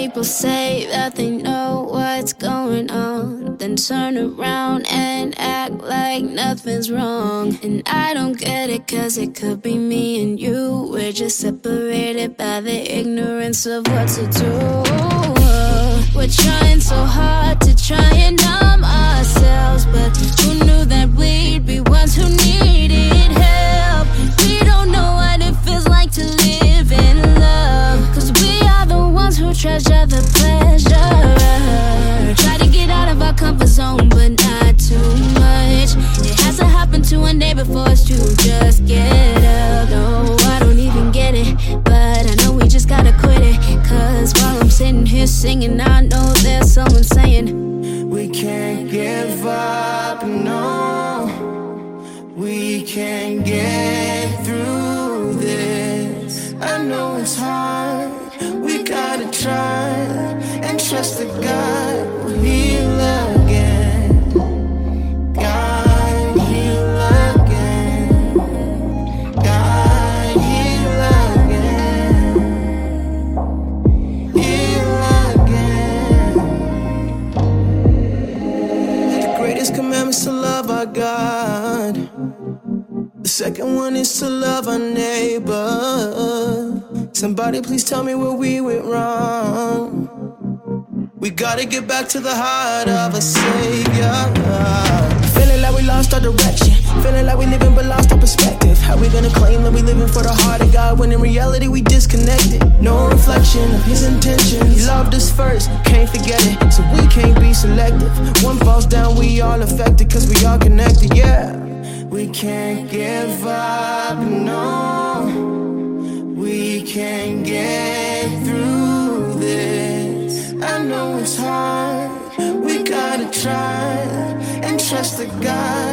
People say that they know what's going on, then turn around and act like nothing's wrong. And I don't get it, cause it could be me and you. We're just separated by the ignorance of what to do. We're trying so hard to try and numb ourselves, but who knew that we'd be ones who needed help? We don't know what it feels like to live in love, cause we are the ones who treasure the pleasure. Try to get out of our comfort zone, but not too much. It has to happen to one day before us to just get up. No, I don't even get it, but I know we just gotta quit it. Cause while I'm sitting here singing, I know there's someone saying we can't give up, no. We can't get through this. I know it's hard, we gotta try and trust that God will heal again. God heal again. God heal again. Heal again. The greatest commandment's to love our God. The second one is to love our neighbor. Somebody please tell me where we went wrong. We gotta get back to the heart of a savior. Feeling like we lost our direction, feeling like we living but lost our perspective. How we gonna claim that we living for the heart of God when in reality we disconnected? No reflection of his intentions. He loved us first, can't forget it, so we can't be selective. One falls down, we all affected, cause we all connected, yeah. We can't give up, no. We can't get through this. I know it's hard, we gotta try and trust that God